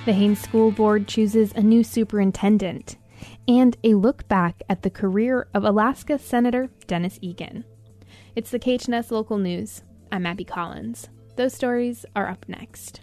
The Haines School Board chooses a new superintendent, and a look back at the career of Alaska Senator Dennis Egan. It's the KHNS Local News. I'm Abby Collins. Those stories are up next.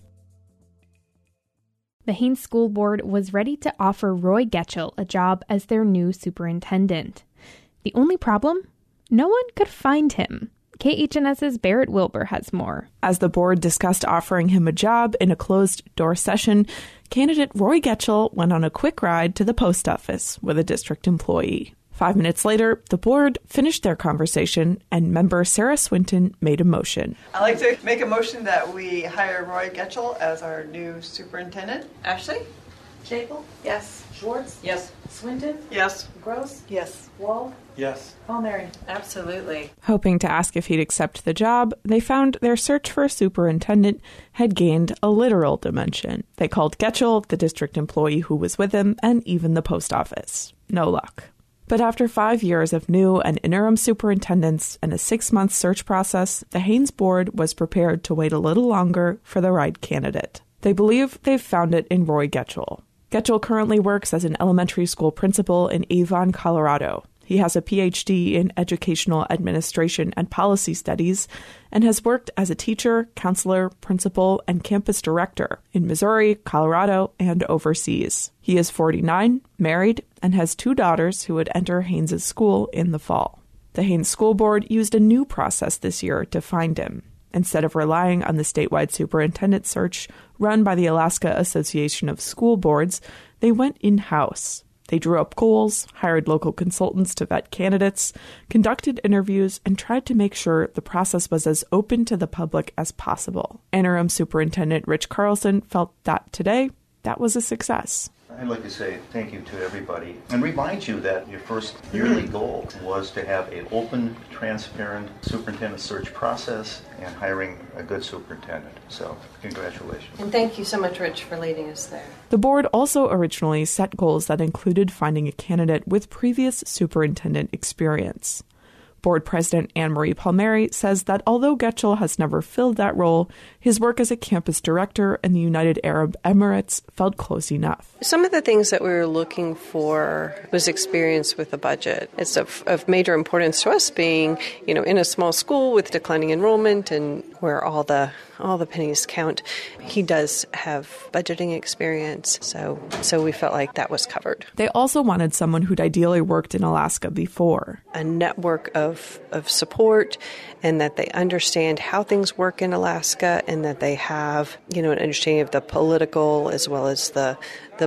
The Haines School Board was ready to offer Roy Getchell a job as their new superintendent. The only problem? No one could find him. KHNS's Barrett Wilbur has more. As the board discussed offering him a job in a closed-door session, candidate Roy Getchell went on a quick ride to the post office with a district employee. 5 minutes later, the board finished their conversation, and member Sarah Swinton made a motion. I'd like to make a motion that we hire Roy Getchell as our new superintendent. Ashley? Chapel? Yes. Schwartz? Yes. Swinton? Yes. Gross? Yes. Wall? Yes. Palmieri? Absolutely. Hoping to ask if he'd accept the job, they found their search for a superintendent had gained a literal dimension. They called Getchell, the district employee who was with him, and even the post office. No luck. But after 5 years of new and interim superintendents and a 6-month search process, the Haines Board was prepared to wait a little longer for the right candidate. They believe they've found it in Roy Getchell. Getchell currently works as an elementary school principal in Avon, Colorado. He has a PhD in educational administration and policy studies and has worked as a teacher, counselor, principal, and campus director in Missouri, Colorado, and overseas. He is 49, married, and has 2 daughters who would enter Haines' school in the fall. The Haines School Board used a new process this year to find him. Instead of relying on the statewide superintendent search run by the Alaska Association of School Boards, they went in-house. They drew up goals, hired local consultants to vet candidates, conducted interviews, and tried to make sure the process was as open to the public as possible. Interim Superintendent Rich Carlson felt that today, that was a success. I'd like to say thank you to everybody and remind you that your first yearly goal was to have an open, transparent superintendent search process and hiring a good superintendent. So, congratulations. And thank you so much, Rich, for leading us there. The board also originally set goals that included finding a candidate with previous superintendent experience. Board President Anne-Marie Palmieri says that although Getchell has never filled that role, his work as a campus director in the United Arab Emirates felt close enough. Some of the things that we were looking for was experience with the budget. It's of major importance to us being, in a small school with declining enrollment and where all the pennies count. He does have budgeting experience, so we felt like that was covered. They also wanted someone who'd ideally worked in Alaska before. A network of support, and that they understand how things work in Alaska, and that they have, an understanding of the political as well as the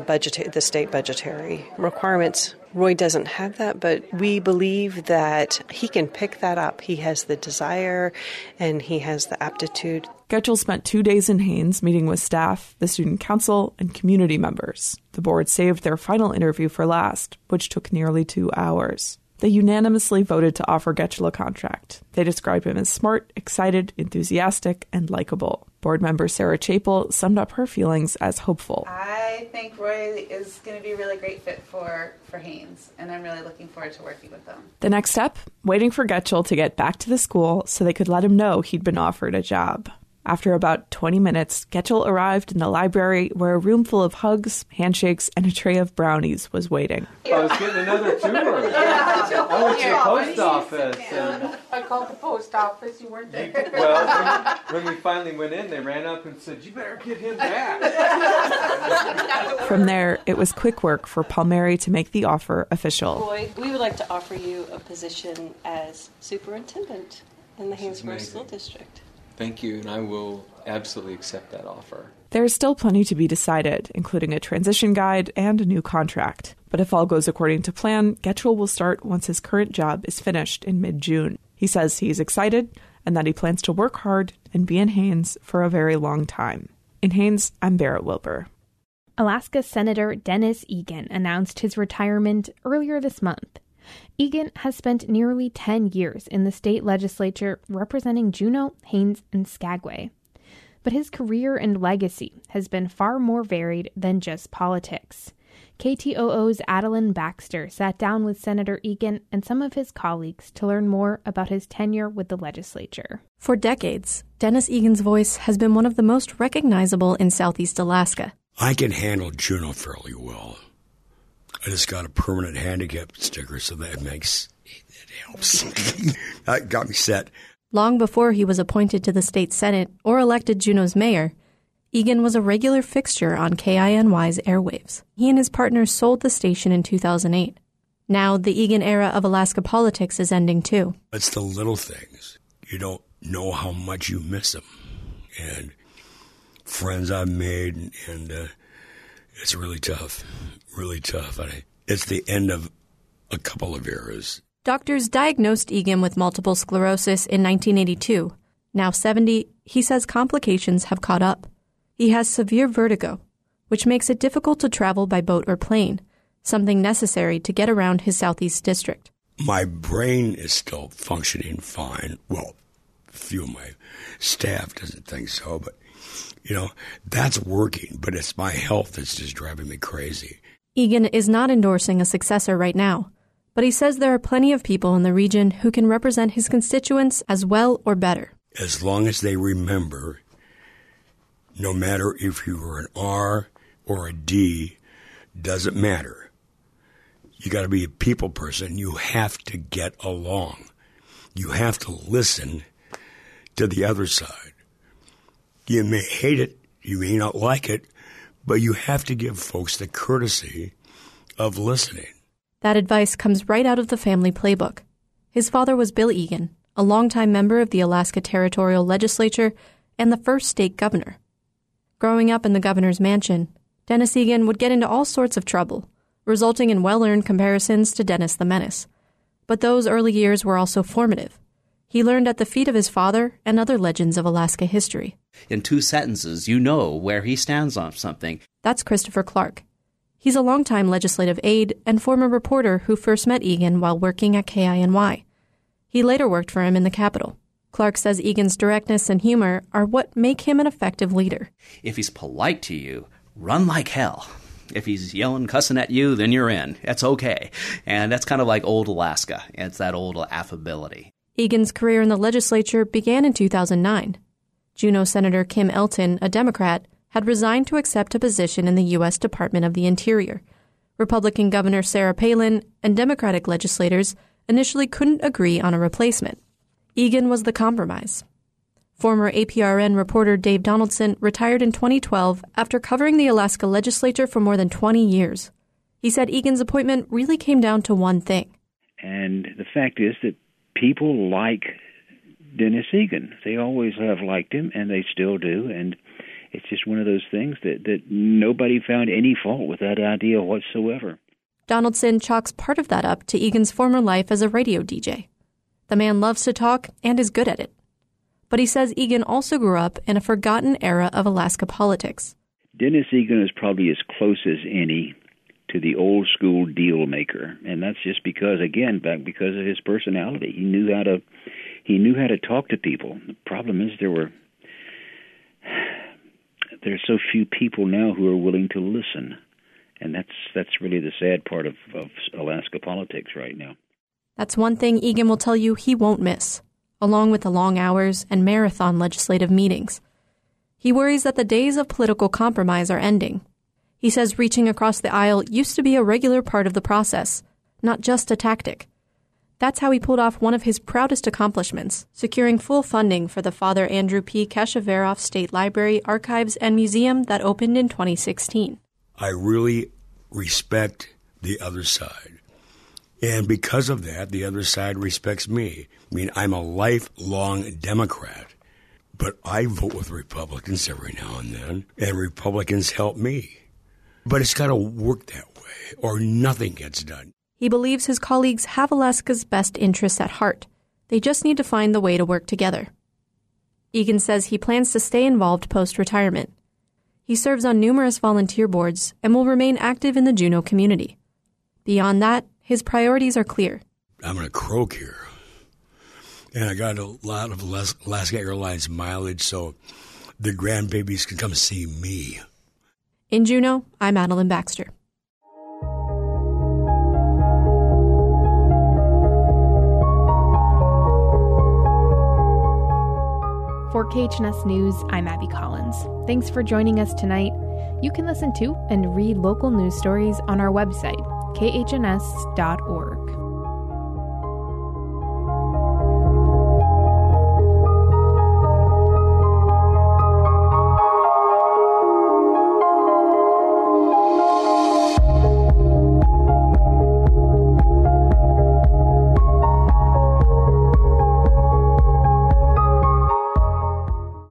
state budgetary requirements. Roy doesn't have that, but we believe that he can pick that up. He has the desire and he has the aptitude. Getchell spent 2 days in Haines meeting with staff, the student council, and community members. The board saved their final interview for last, which took nearly 2 hours. They unanimously voted to offer Getchell a contract. They described him as smart, excited, enthusiastic, and likable. Board member Sarah Chapel summed up her feelings as hopeful. I think Roy is going to be a really great fit for Haines, and I'm really looking forward to working with them. The next step, waiting for Getchell to get back to the school so they could let him know he'd been offered a job. After about 20 minutes, Getchell arrived in the library where a room full of hugs, handshakes, and a tray of brownies was waiting. I was getting another tour. I went to the post office. And I called the post office. You weren't there. Well, when we finally went in, they ran up and said, "You better get him back." From there, it was quick work for Palmieri to make the offer official. Roy, we would like to offer you a position as superintendent in the Hainesboro School District. Thank you, and I will absolutely accept that offer. There's still plenty to be decided, including a transition guide and a new contract. But if all goes according to plan, Getchell will start once his current job is finished in mid-June. He says he's excited and that he plans to work hard and be in Haines for a very long time. In Haines, I'm Barrett Wilbur. Alaska Senator Dennis Egan announced his retirement earlier this month. Egan has spent nearly 10 years in the state legislature representing Juneau, Haines, and Skagway. But his career and legacy has been far more varied than just politics. KTOO's Adeline Baxter sat down with Senator Egan and some of his colleagues to learn more about his tenure with the legislature. For decades, Dennis Egan's voice has been one of the most recognizable in Southeast Alaska. I can handle Juneau fairly well. I just got a permanent handicap sticker, so it helps. That got me set. Long before he was appointed to the state senate or elected Juneau's mayor, Egan was a regular fixture on KINY's airwaves. He and his partners sold the station in 2008. Now, the Egan era of Alaska politics is ending too. It's the little things. You don't know how much you miss them. And friends I've made, and it's really tough. Really tough. It's the end of a couple of eras. Doctors diagnosed Egan with multiple sclerosis in 1982. Now 70, he says complications have caught up. He has severe vertigo, which makes it difficult to travel by boat or plane, something necessary to get around his southeast district. My brain is still functioning fine. Well, a few of my staff doesn't think so, but, that's working. But it's my health that's just driving me crazy. Egan is not endorsing a successor right now, but he says there are plenty of people in the region who can represent his constituents as well or better. As long as they remember, no matter if you were an R or a D, doesn't matter. You got to be a people person. You have to get along. You have to listen to the other side. You may hate it, you may not like it, but you have to give folks the courtesy of listening. That advice comes right out of the family playbook. His father was Bill Egan, a longtime member of the Alaska Territorial Legislature and the first state governor. Growing up in the governor's mansion, Dennis Egan would get into all sorts of trouble, resulting in well-earned comparisons to Dennis the Menace. But those early years were also formative. He learned at the feet of his father and other legends of Alaska history. In 2 sentences, you know where he stands on something. That's Christopher Clark. He's a longtime legislative aide and former reporter who first met Egan while working at KINY. He later worked for him in the Capitol. Clark says Egan's directness and humor are what make him an effective leader. If he's polite to you, run like hell. If he's yelling, cussing at you, then you're in. That's okay. And that's kind of like old Alaska. It's that old affability. Egan's career in the legislature began in 2009. Juneau Senator Kim Elton, a Democrat, had resigned to accept a position in the U.S. Department of the Interior. Republican Governor Sarah Palin and Democratic legislators initially couldn't agree on a replacement. Egan was the compromise. Former APRN reporter Dave Donaldson retired in 2012 after covering the Alaska legislature for more than 20 years. He said Egan's appointment really came down to one thing. And the fact is that people like Dennis Egan. They always have liked him, and they still do. And it's just one of those things that nobody found any fault with that idea whatsoever. Donaldson chalks part of that up to Egan's former life as a radio DJ. The man loves to talk and is good at it. But he says Egan also grew up in a forgotten era of Alaska politics. Dennis Egan is probably as close as any to the old school deal maker, and that's just because of his personality. He knew how to talk to people. The problem is there's so few people now who are willing to listen, and that's really the sad part of Alaska politics right now. That's one thing Egan will tell you he won't miss, along with the long hours and marathon legislative meetings. He worries that the days of political compromise are ending. He says reaching across the aisle used to be a regular part of the process, not just a tactic. That's how he pulled off one of his proudest accomplishments, securing full funding for the Father Andrew P. Kashaveroff State Library, Archives, and Museum that opened in 2016. I really respect the other side. And because of that, the other side respects me. I mean, I'm a lifelong Democrat, but I vote with Republicans every now and then, and Republicans help me. But it's got to work that way, or nothing gets done. He believes his colleagues have Alaska's best interests at heart. They just need to find the way to work together. Egan says he plans to stay involved post-retirement. He serves on numerous volunteer boards and will remain active in the Juneau community. Beyond that, his priorities are clear. I'm going to croak here. And I got a lot of Alaska Airlines mileage, so the grandbabies can come see me. In Juneau, I'm Madeline Baxter. For KHNS News, I'm Abby Collins. Thanks for joining us tonight. You can listen to and read local news stories on our website, khns.org.